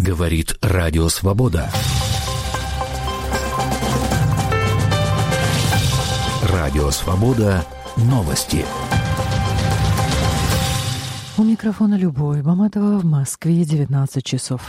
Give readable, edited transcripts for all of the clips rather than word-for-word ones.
Говорит Радио Свобода. Радио Свобода. Новости. У микрофона Любовь Баматова, в Москве 19 часов.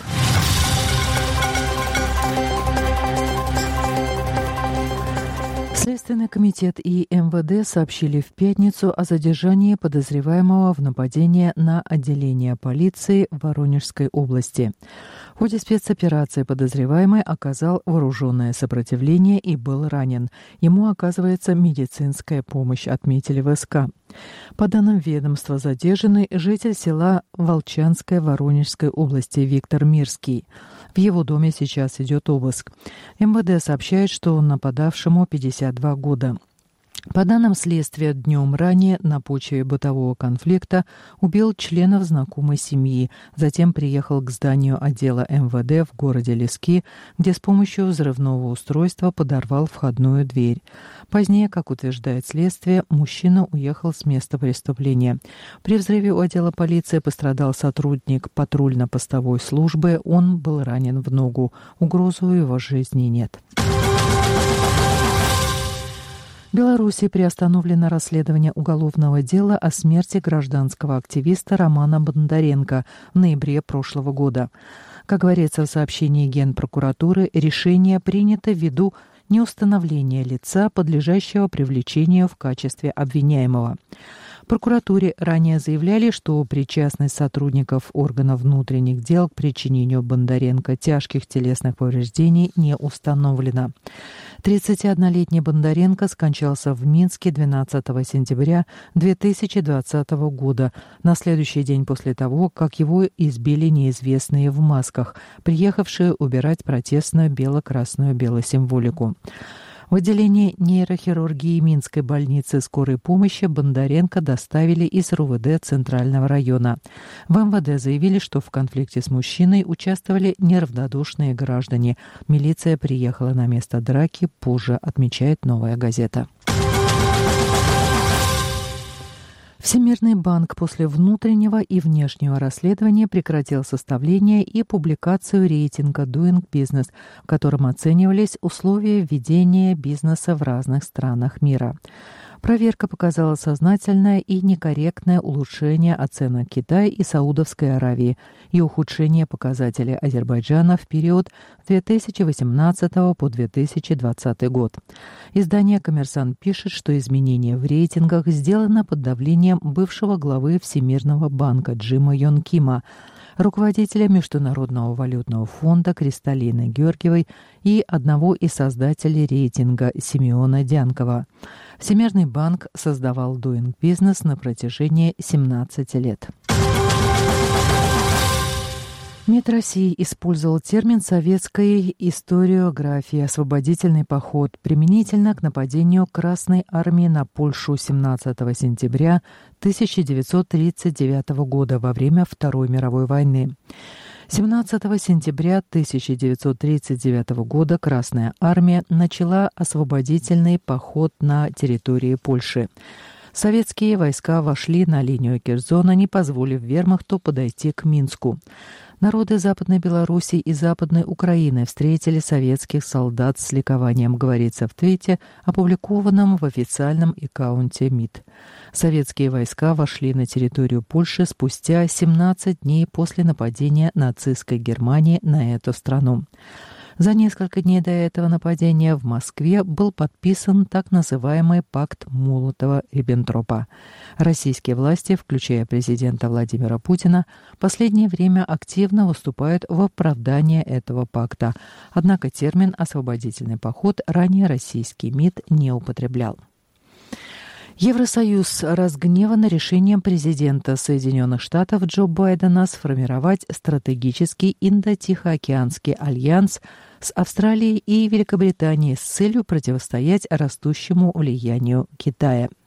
Следственный комитет и МВД сообщили в пятницу о задержании подозреваемого в нападении на отделение полиции в Воронежской области. В ходе спецоперации подозреваемый оказал вооруженное сопротивление и был ранен. Ему оказывается медицинская помощь, отметили в СК. По данным ведомства, задержанный житель села Волчанское Воронежской области Виктор Мирский. В его доме сейчас идет обыск. МВД сообщает, что нападавшему 52 года. По данным следствия, днем ранее на почве бытового конфликта убил членов знакомой семьи, затем приехал к зданию отдела МВД в городе Лески, где с помощью взрывного устройства подорвал входную дверь. Позднее, как утверждает следствие, мужчина уехал с места преступления. При взрыве у отдела полиции пострадал сотрудник патрульно-постовой службы, он был ранен в ногу. Угрозы его жизни нет. В Беларуси приостановлено расследование уголовного дела о смерти гражданского активиста Романа Бондаренко в ноябре прошлого года. Как говорится в сообщении Генпрокуратуры, решение принято ввиду неустановления лица, подлежащего привлечению в качестве обвиняемого. В прокуратуре ранее заявляли, что причастность сотрудников органов внутренних дел к причинению Бондаренко тяжких телесных повреждений не установлена. 31-летний Бондаренко скончался в Минске 12 сентября 2020 года, на следующий день после того, как его избили неизвестные в масках, приехавшие убирать протестную бело-красную белосимволику. В отделение нейрохирургии Минской больницы скорой помощи Бондаренко доставили из РУВД Центрального района. В МВД заявили, что в конфликте с мужчиной участвовали неравнодушные граждане. Милиция приехала на место драки позже, отмечает «Новая газета». Всемирный банк после внутреннего и внешнего расследования прекратил составление и публикацию рейтинга Doing Business, в котором оценивались условия ведения бизнеса в разных странах мира. Проверка показала сознательное и некорректное улучшение оценок Китая и Саудовской Аравии и ухудшение показателей Азербайджана в период с 2018 по 2020 год. Издание «Коммерсант» пишет, что изменение в рейтингах сделано под давлением бывшего главы Всемирного банка Джима Йон Кима, руководителя Международного валютного фонда Кристалины Георгиевой и одного из создателей рейтинга Симеона Дянкова. Всемирный банк создавал Doing Business на протяжении 17 лет. МИД России использовал термин «советская историография», «освободительный поход» применительно к нападению Красной армии на Польшу 17 сентября 1939 года во время Второй мировой войны. 17 сентября 1939 года Красная армия начала освободительный поход на территории Польши. Советские войска вошли на линию Керзона, не позволив вермахту подойти к Минску. Народы Западной Белоруссии и Западной Украины встретили советских солдат с ликованием, говорится в твите, опубликованном в официальном аккаунте МИД. Советские войска вошли на территорию Польши спустя 17 дней после нападения нацистской Германии на эту страну. За несколько дней до этого нападения в Москве был подписан так называемый пакт Молотова-Риббентропа. Российские власти, включая президента Владимира Путина, в последнее время активно выступают в оправдание этого пакта. Однако термин «освободительный поход» ранее российский МИД не употреблял. Евросоюз разгневан решением президента Соединенных Штатов Джо Байдена сформировать стратегический Индо-Тихоокеанский альянс с Австралией и Великобританией с целью противостоять растущему влиянию Китая.